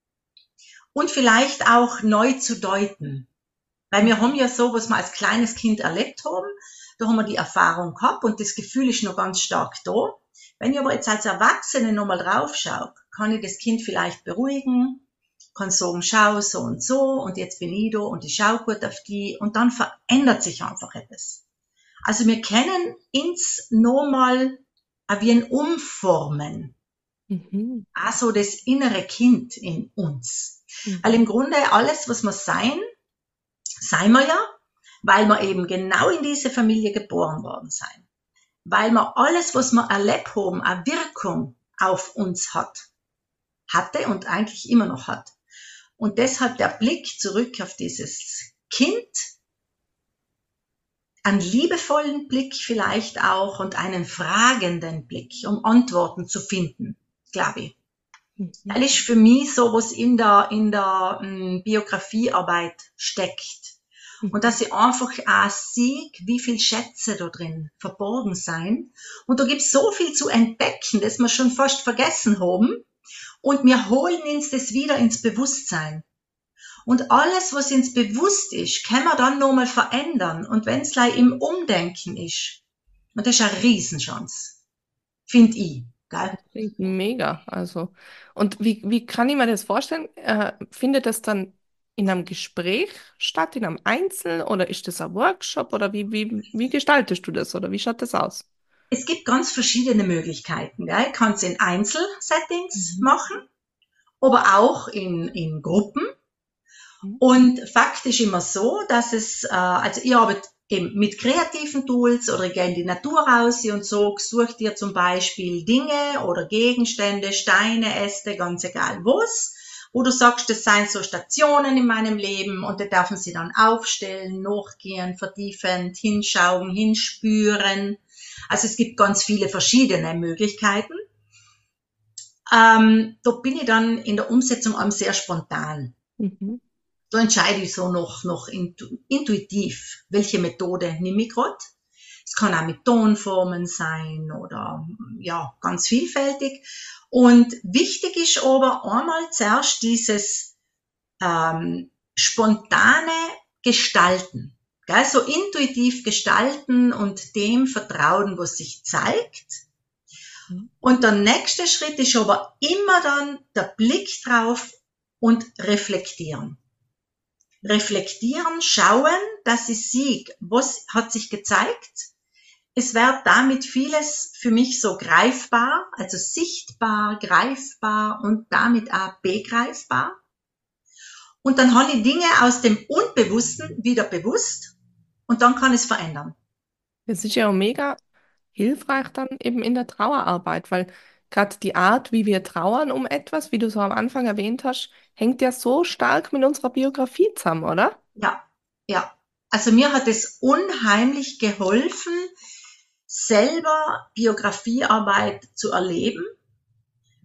und vielleicht auch neu zu deuten. Weil wir haben ja so, was wir als kleines Kind erlebt haben, da haben wir die Erfahrung gehabt und das Gefühl ist noch ganz stark da. Wenn ich aber jetzt als Erwachsene nochmal drauf schaue, kann ich das Kind vielleicht beruhigen, kann sagen, schau so und so und jetzt bin ich da und ich schaue gut auf die und dann verändert sich einfach etwas. Also wir kennen uns nochmal wie ein Umformen, Mhm. also das innere Kind in uns. Weil Mhm. im Grunde alles, was wir sein, seien wir ja, weil wir eben genau in diese Familie geboren worden sein. Weil wir alles, was wir erlebt haben, eine Wirkung auf uns hat, hatte und eigentlich immer noch hat. Und deshalb der Blick zurück auf dieses Kind, einen liebevollen Blick vielleicht auch und einen fragenden Blick, um Antworten zu finden, glaube ich. Das Mhm. ist für mich so, was in der, in der m, Biografiearbeit steckt. Und Mhm. dass ich einfach auch sehe, wie viel Schätze da drin verborgen sein. Und da gibt es so viel zu entdecken, das wir schon fast vergessen haben. Und wir holen uns das wieder ins Bewusstsein. Und alles, was uns bewusst ist, können wir dann nochmal verändern. Und wenn es im Umdenken ist, und das ist eine Riesenchance, finde ich. Gell? Das klingt mega. Also, und wie, wie kann ich mir das vorstellen? Äh, findet das dann in einem Gespräch statt, in einem Einzel, oder ist das ein Workshop oder wie, wie, wie gestaltest du das oder wie schaut das aus? Es gibt ganz verschiedene Möglichkeiten. Gell? Ich kann es in Einzelsettings Mhm. machen, aber auch in, in Gruppen. Mhm. Und Fakt ist immer so, dass es, äh, also ich arbeite eben mit kreativen Tools oder ich gehe in die Natur raus und so, such dir zum Beispiel Dinge oder Gegenstände, Steine, Äste, ganz egal was, wo du sagst, das seien so Stationen in meinem Leben und da dürfen sie dann aufstellen, nachgehen, vertiefend, hinschauen, hinspüren. Also es gibt ganz viele verschiedene Möglichkeiten. Ähm, da bin ich dann in der Umsetzung am sehr spontan. Mhm. Da entscheide ich so noch, noch intuitiv, welche Methode nehme ich gerade. Es kann auch mit Tonformen sein oder ja, ganz vielfältig. Und wichtig ist aber einmal zuerst dieses ähm, spontane Gestalten. Gell? So intuitiv gestalten und dem vertrauen, was sich zeigt. Mhm. Und der nächste Schritt ist aber immer dann der Blick drauf und reflektieren. Reflektieren, schauen, dass ich sehe, was hat sich gezeigt. Es wird damit vieles für mich so greifbar, also sichtbar, greifbar und damit auch begreifbar. Und dann habe ich Dinge aus dem Unbewussten wieder bewusst und dann kann es verändern. Das ist ja auch mega hilfreich dann eben in der Trauerarbeit, weil gerade die Art, wie wir trauern um etwas, wie du so am Anfang erwähnt hast, hängt ja so stark mit unserer Biografie zusammen, oder? Ja, ja. Also mir hat es unheimlich geholfen, selber Biografiearbeit zu erleben,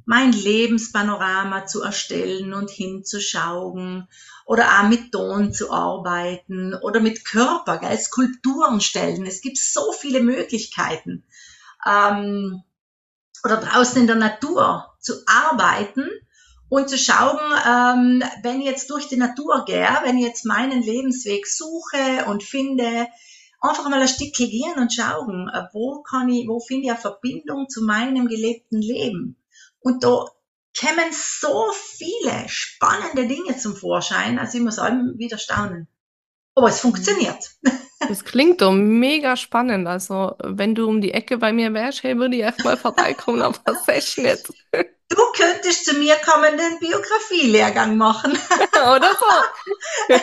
mein Lebenspanorama zu erstellen und hinzuschauen oder auch mit Ton zu arbeiten oder mit Körper, gell, Skulpturen stellen. Es gibt so viele Möglichkeiten. Ähm, oder draußen in der Natur zu arbeiten und zu schauen, ähm, wenn ich jetzt durch die Natur gehe, wenn ich jetzt meinen Lebensweg suche und finde, einfach mal ein Stückchen gehen und schauen, wo kann ich, wo finde ich eine Verbindung zu meinem gelebten Leben. Und da kommen so viele spannende Dinge zum Vorschein, also ich muss allem wieder staunen. Aber es funktioniert. Das klingt doch mega spannend. Also, wenn du um die Ecke bei mir wärst, hey, würde ich echt mal vorbeikommen auf eine Session jetzt. Du könntest zu mir kommen, den Biografielehrgang machen. Oder so.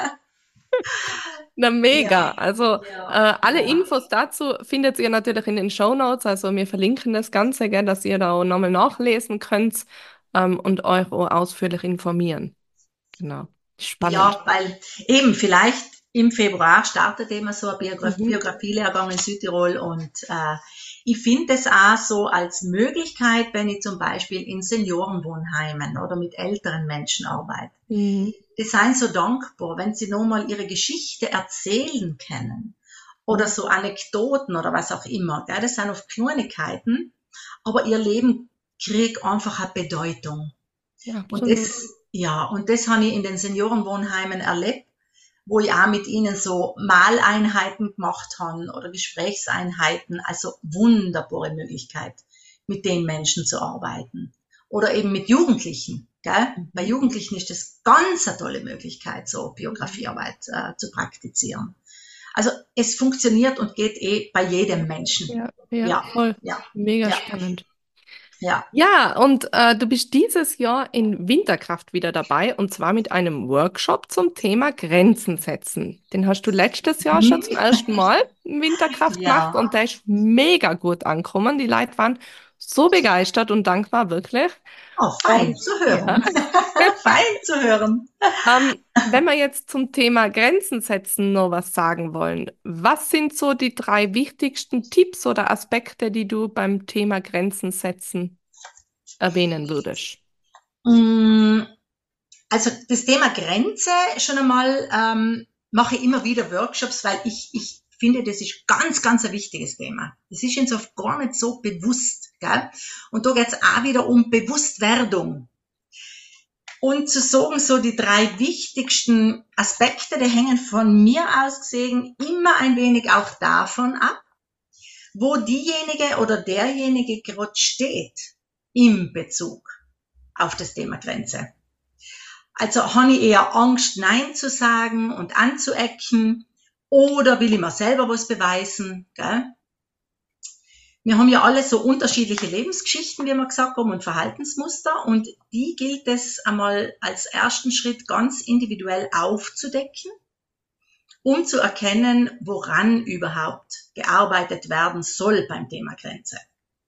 Na, mega. Ja, Also, ja, äh, alle ja. Infos dazu findet ihr natürlich in den Shownotes. Also, wir verlinken das Ganze, gell, dass ihr da auch nochmal nachlesen könnt, ähm, und euch auch ausführlich informieren. Genau. Spannend. Ja, weil eben vielleicht im Februar startet immer so ein Biograf Mhm. Biografielehrgang in Südtirol und äh, ich finde es auch so als Möglichkeit, wenn ich zum Beispiel in Seniorenwohnheimen oder mit älteren Menschen arbeite. Mhm. Die seien so dankbar, wenn sie nochmal ihre Geschichte erzählen können oder so Anekdoten oder was auch immer. Gell? Das sind oft Kleinigkeiten, aber ihr Leben kriegt einfach eine Bedeutung. Ja, Und absolut. das, ja, und das habe ich in den Seniorenwohnheimen erlebt, wo ich auch mit ihnen so Maleinheiten gemacht habe oder Gesprächseinheiten. Also wunderbare Möglichkeit, mit den Menschen zu arbeiten. Oder eben mit Jugendlichen. Gell? Mhm. Bei Jugendlichen ist das ganz eine tolle Möglichkeit, so Biografiearbeit äh, zu praktizizieren. Also es funktioniert und geht eh bei jedem Menschen. Ja, ja, Ja, voll. ja, Mega ja, spannend. ja. Ja, und äh, du bist dieses Jahr in Winterkraft wieder dabei und zwar mit einem Workshop zum Thema Grenzen setzen. Den hast du letztes Jahr schon zum ersten Mal in Winterkraft gemacht Ja. und der ist mega gut angekommen. Die Leute waren so begeistert und dankbar, wirklich. Oh, fein Und zu ja, hören. Fein zu hören. ähm, wenn wir jetzt zum Thema Grenzen setzen noch was sagen wollen, was sind so die drei wichtigsten Tipps oder Aspekte, die du beim Thema Grenzen setzen erwähnen würdest? Mm, Also das Thema Grenze schon einmal ähm, mache ich immer wieder Workshops, weil ich, ich finde, das ist ganz, ganz ein wichtiges Thema. Das ist uns oft gar nicht so bewusst. Gell? Und da geht es auch wieder um Bewusstwerdung. Und zu sagen, so die drei wichtigsten Aspekte, die hängen von mir aus gesehen immer ein wenig auch davon ab, wo diejenige oder derjenige gerade steht im Bezug auf das Thema Grenze. Also habe ich eher Angst, Nein zu sagen und anzuecken oder will ich mir selber was beweisen? Gell? Wir haben ja alle so unterschiedliche Lebensgeschichten, wie wir gesagt haben, und Verhaltensmuster und die gilt es einmal als ersten Schritt ganz individuell aufzudecken, um zu erkennen, woran überhaupt gearbeitet werden soll beim Thema Grenze.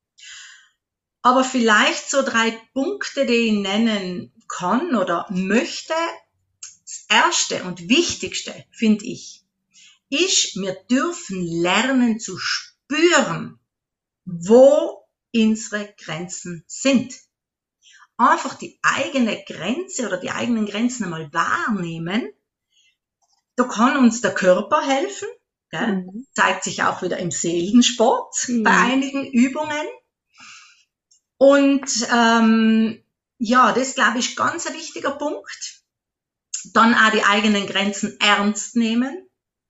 Aber vielleicht so drei Punkte, die ich nennen kann oder möchte. Das erste und wichtigste, finde ich, ist, wir dürfen lernen zu spüren, wo unsere Grenzen sind. Einfach die eigene Grenze oder die eigenen Grenzen einmal wahrnehmen. Da kann uns der Körper helfen. Gell? Mhm. Zeigt sich auch wieder im Seelensport Mhm. bei einigen Übungen. Und ähm, ja, das glaube ich ganz ein wichtiger Punkt. Dann auch die eigenen Grenzen ernst nehmen.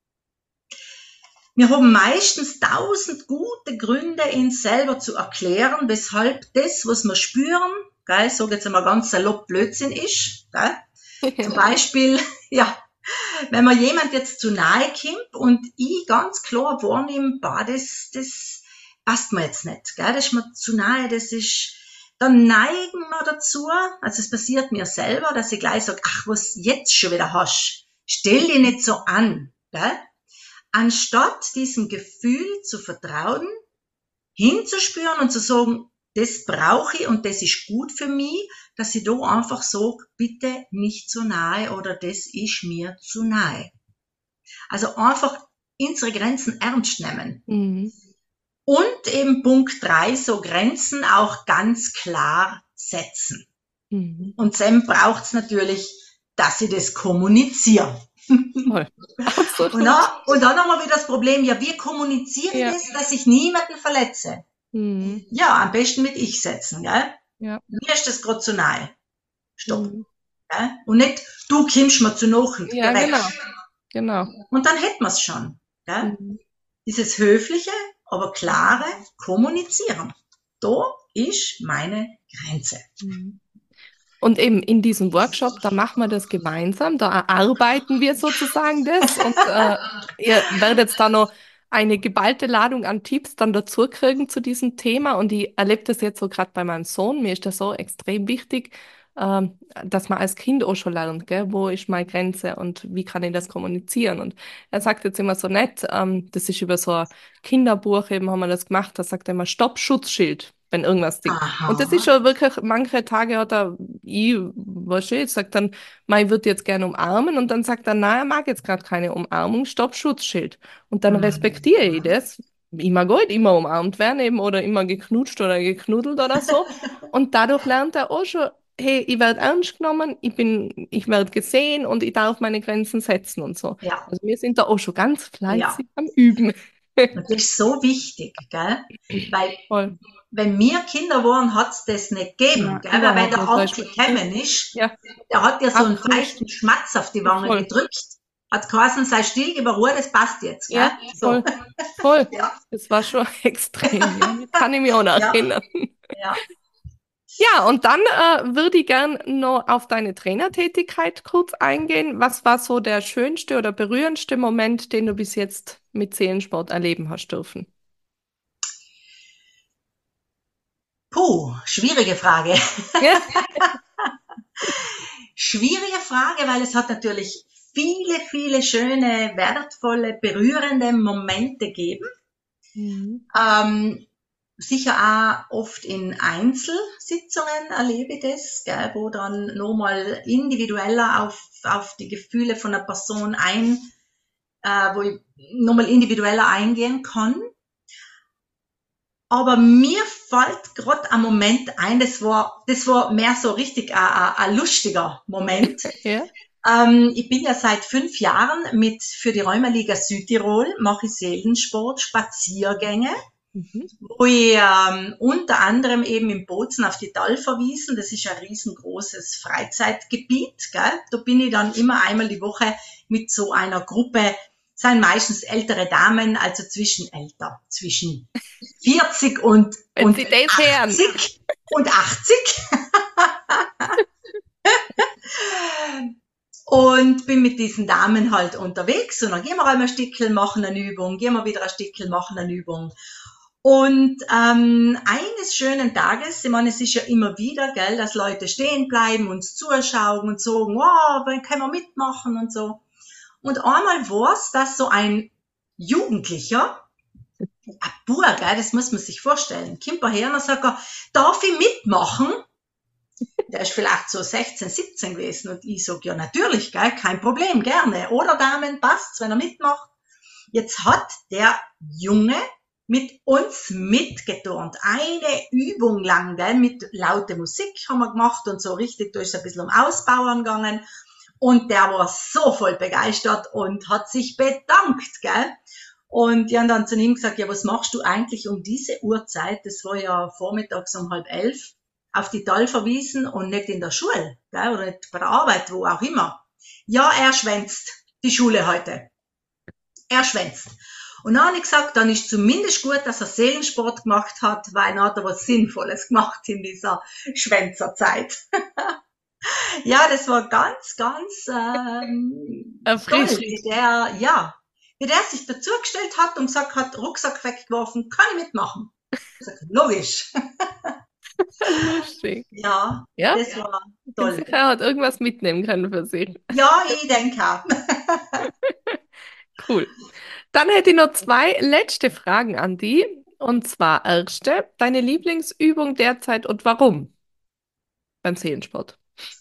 Wir haben meistens tausend gute Gründe, uns selber zu erklären, weshalb das, was wir spüren, gell, so jetzt einmal ganz salopp Blödsinn ist. Gell. Zum Beispiel, ja, wenn mir jemand jetzt zu nahe kommt und ich ganz klar wahrnehme, bah, das, das passt mir jetzt nicht, gell, das ist mir zu nahe, das ist, dann neigen wir dazu, also es passiert mir selber, dass ich gleich sage, ach, was jetzt schon wieder hast, stell dich nicht so an, gell, anstatt diesem Gefühl zu vertrauen, hinzuspüren und zu sagen, das brauche ich und das ist gut für mich, dass ich da einfach sage, bitte nicht zu nahe oder das ist mir zu nahe. Also einfach unsere Grenzen ernst nehmen. Mhm. Und eben Punkt drei, so Grenzen auch ganz klar setzen. Mhm. Und dann braucht es natürlich, dass ich das kommuniziere. Voll. Absolut. Und dann, und dann haben wir wieder das Problem, ja, wie kommuniziere ich Ja. das, dass ich niemanden verletze? Mhm. Ja, am besten mit Ich setzen, gell? Ja. Mir ist das gerade zu nahe. Stopp. Mhm. Gell? Und nicht, du kommst mir zu Nachen, Ja, geh weg. genau. Genau. Und dann hätten wir es schon. Gell? Mhm. Dieses höfliche, aber klare Kommunizieren. Da ist meine Grenze. Mhm. Und eben in diesem Workshop, da machen wir das gemeinsam, da erarbeiten wir sozusagen das und äh, ihr werdet da noch eine geballte Ladung an Tipps dann dazu kriegen zu diesem Thema und ich erlebe das jetzt so gerade bei meinem Sohn, mir ist das so extrem wichtig, ähm, dass man als Kind auch schon lernt, gell, wo ist meine Grenze und wie kann ich das kommunizieren und er sagt jetzt immer so nett, ähm, das ist über so ein Kinderbuch eben haben wir das gemacht, da sagt er immer Stopp, Schutzschild, wenn irgendwas Ding. Und das ist Aha. schon wirklich, manche Tage hat er, ich, was ich, sagt dann, Mai wird jetzt gerne umarmen und dann sagt er, nein, er mag jetzt gerade keine Umarmung, Stopp, Schutzschild. Und dann respektiere ich das. Ich mag halt immer umarmt werden eben oder immer geknutscht oder geknuddelt oder so. Und dadurch lernt er auch schon, hey, ich werde ernst genommen, ich bin, ich werde gesehen und ich darf meine Grenzen setzen und so. Ja, Also wir sind da auch schon ganz ja. fleißig am Üben. Und das ist so wichtig, gell? Weil, Voll. wenn wir Kinder waren, hat es das nicht gegeben, Ja, gell? Weil wenn überhaupt der nicht. Da Onkel ist- gekommen ist, Ja, der hat dir so einen absolut. feuchten Schmatz auf die Wange Voll. gedrückt, hat geheißen, sei still, gib mir Ruhe, das passt jetzt, gell? Ja, So. voll, voll. Ja, Das war schon extrem, ja. Kann ich mich auch noch ja, erinnern. ja. Ja, und dann äh, würde ich gern noch auf deine Trainertätigkeit kurz eingehen. Was war so der schönste oder berührendste Moment, den du bis jetzt mit Seelensport erleben hast dürfen? Puh, schwierige Frage. Ja. Schwierige Frage, weil es hat natürlich viele, viele schöne, wertvolle, berührende Momente gegeben. Mhm. Ähm, sicher auch oft in Einzelsitzungen erlebe ich das, gell, wo dann nochmal individueller auf, auf die Gefühle von einer Person ein, äh, wo ich nochmal individueller eingehen kann. Aber mir fällt gerade ein Moment ein, das war, das war mehr so richtig ein, ein, ein lustiger Moment. Ja. Ähm, ich bin ja seit fünf Jahren mit für die Rheumaliga Südtirol, mache ich Seelensport, Spaziergänge, Mhm. wo ich ähm, unter anderem eben in Bozen auf die Talverwiesen, das ist ein riesengroßes Freizeitgebiet, gell? Da bin ich dann immer einmal die Woche mit so einer Gruppe, sind meistens ältere Damen, also zwischen älter, zwischen vierzig und, Wenn und Sie das hören. achtzig und achtzig. Und bin mit diesen Damen halt unterwegs und dann gehen wir einmal ein Stickel, machen eine Übung, gehen wir wieder ein Stickel, machen eine Übung. Und ähm, eines schönen Tages, ich meine, es ist ja immer wieder, gell, dass Leute stehen bleiben, uns zuschauen und sagen, wow, dann können wir mitmachen und so. Und einmal war es, dass so ein Jugendlicher, ein Bub, gell, das muss man sich vorstellen, kommt her und dann sagt er, darf ich mitmachen? Der ist vielleicht so sechzehn, siebzehn gewesen und ich sag, ja natürlich, gell, kein Problem, gerne. Oder Damen, passt's, wenn er mitmacht. Jetzt hat der Junge mit uns mitgeturnt. Eine Übung lang, gell, mit laute Musik haben wir gemacht und so richtig, da ist ein bisschen um Ausbauen gegangen. Und der war so voll begeistert und hat sich bedankt, gell. Und die haben dann zu ihm gesagt, ja, was machst du eigentlich um diese Uhrzeit? Das war ja vormittags um halb elf. Auf die Tal verwiesen und nicht in der Schule, gell, oder nicht bei der Arbeit, wo auch immer. Ja, er schwänzt die Schule heute. Er schwänzt. Und dann habe ich gesagt, dann ist zumindest gut, dass er Seelensport gemacht hat, weil er hat er was Sinnvolles gemacht in dieser Schwänzerzeit. Ja, das war ganz, ganz ähm, toll, wie der, ja, wie der sich dazugestellt hat und gesagt hat, Rucksack weggeworfen, kann ich mitmachen. Ich sag, logisch. Lustig. Ja, Ja, das war ich bin toll. sicher, er hat irgendwas mitnehmen können für sich. Ja, ich denke auch. Cool. Dann hätte ich noch zwei letzte Fragen an die. Und zwar erste, deine Lieblingsübung derzeit und warum beim Seelensport?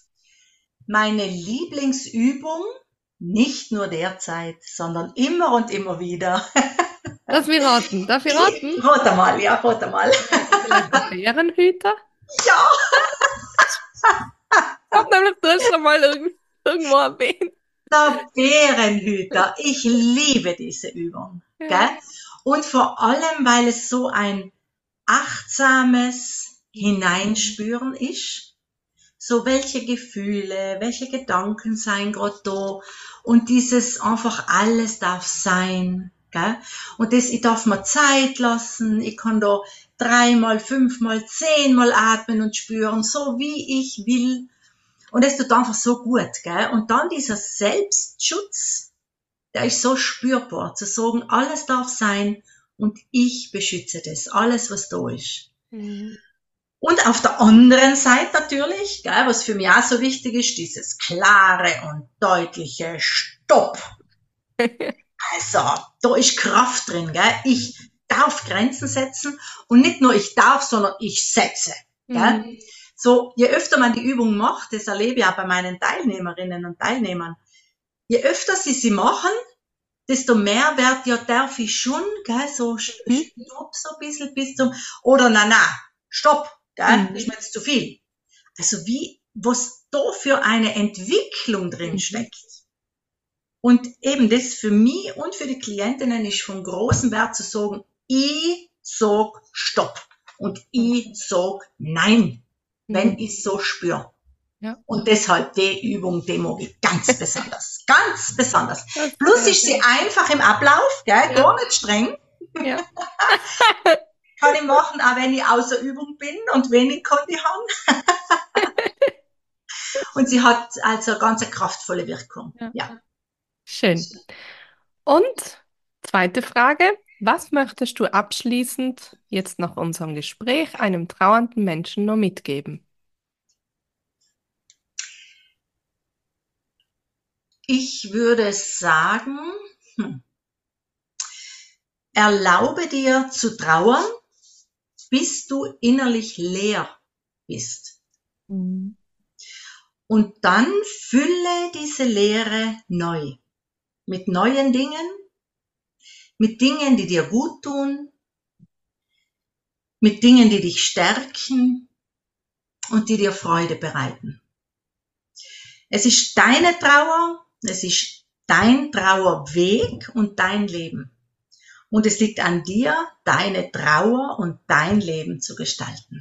Meine Lieblingsübung, nicht nur derzeit, sondern immer und immer wieder. Lass mich raten. Darf ich raten? Rot einmal, ja, rot einmal. Vielleicht der Bärenhüter? Ja, Ich hab nämlich du hast schon mal irgend, irgendwo erwähnt. Der Bärenhüter. Ich liebe diese Übung. Ja. Gell? Und vor allem, weil es so ein achtsames Hineinspüren ist. So welche Gefühle, welche Gedanken seien gerade da. Und dieses einfach alles darf sein. Gell? Und das, ich darf mir Zeit lassen. Ich kann da dreimal, fünfmal, zehnmal atmen und spüren, so wie ich will. Und das tut einfach so gut, gell? Und dann dieser Selbstschutz, der ist so spürbar, zu sagen, alles darf sein und ich beschütze das, alles, was da ist. Mhm. Und auf der anderen Seite natürlich, gell, was für mich auch so wichtig ist, dieses klare und deutliche Stopp. Also, da ist Kraft drin, gell? Ich darf Grenzen setzen und nicht nur ich darf, sondern ich setze, gell? Mhm. So, je öfter man die Übung macht, das erlebe ich auch bei meinen Teilnehmerinnen und Teilnehmern, je öfter sie sie machen, desto mehr wird, ja, darf ich schon, gell, so, stopp, so ein bisschen bis zum, oder na, na, stopp, gell, mhm. ist mir jetzt zu viel. Also wie, was da für eine Entwicklung drin steckt. Und eben das für mich und für die Klientinnen ist von großem Wert zu sagen, ich sag stopp und ich sag nein. Wenn mhm. ich so spüre. Ja. Und deshalb die Übung, die mag ich ganz besonders. Ganz besonders. Plus ist sie einfach im Ablauf, gell? Ja. Gar nicht streng. Ja. Kann ich machen, auch wenn ich außer Übung bin und wenig Kondi habe. Und sie hat also eine ganz kraftvolle Wirkung. Ja. Ja. Schön. Und zweite Frage. Was möchtest du abschließend jetzt nach unserem Gespräch einem trauernden Menschen noch mitgeben? Ich würde sagen, hm, erlaube dir zu trauern, bis du innerlich leer bist. Mhm. Und dann fülle diese Leere neu. Mit neuen Dingen, mit Dingen, die dir gut tun, mit Dingen, die dich stärken und die dir Freude bereiten. Es ist deine Trauer, es ist dein Trauerweg und dein Leben. Und es liegt an dir, deine Trauer und dein Leben zu gestalten.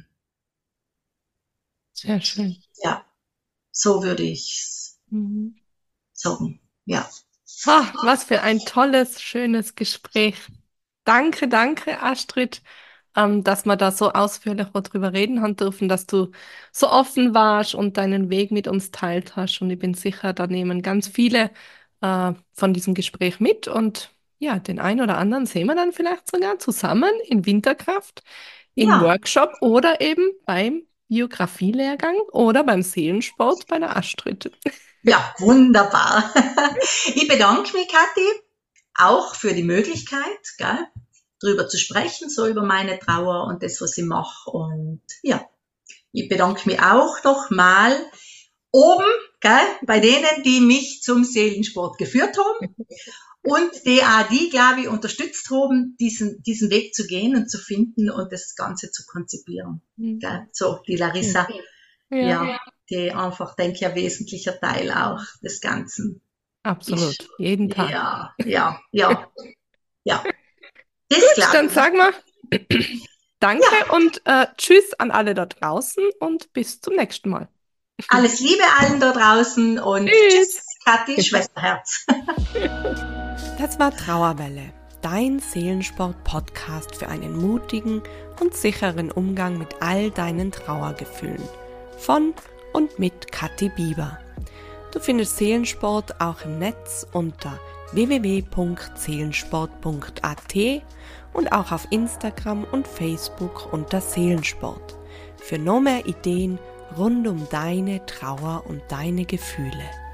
Sehr schön. Ja, so würde ich mhm. sagen, ja. Oh, was für ein tolles, schönes Gespräch. Danke, danke, Astrid, ähm, dass wir da so ausführlich darüber reden haben dürfen, dass du so offen warst und deinen Weg mit uns teilt hast. Und ich bin sicher, da nehmen ganz viele äh, von diesem Gespräch mit. Und ja, den einen oder anderen sehen wir dann vielleicht sogar zusammen in Winterkraft, im ja. Workshop oder eben beim Biografielehrgang oder beim Seelensport bei der Astrid. Ja, wunderbar. Ich bedanke mich, Kathi, auch für die Möglichkeit, gell, drüber zu sprechen, so über meine Trauer und das, was ich mache. Und ja, ich bedanke mich auch nochmal oben, gell, bei denen, die mich zum Seelensport geführt haben und die auch die, glaube ich, unterstützt haben, diesen, diesen Weg zu gehen und zu finden und das Ganze zu konzipieren. Mhm. Gell. So, die Larissa. Ja. ja. Die einfach, denke ich, ein wesentlicher Teil auch des Ganzen. Absolut, ist. Jeden Tag. Ja, ja, ja, ja. Das Gut, dann sag mal danke ja. und äh, tschüss an alle da draußen und bis zum nächsten Mal. Alles Liebe allen da draußen und tschüss, tschüss Kathi, Schwesterherz. Das war Trauerwelle, dein Seelensport-Podcast für einen mutigen und sicheren Umgang mit all deinen Trauergefühlen. Von und mit Kathi Bieber. Du findest Seelensport auch im Netz unter w w w punkt seelensport punkt a t und auch auf Instagram und Facebook unter Seelensport. Für noch mehr Ideen rund um deine Trauer und deine Gefühle.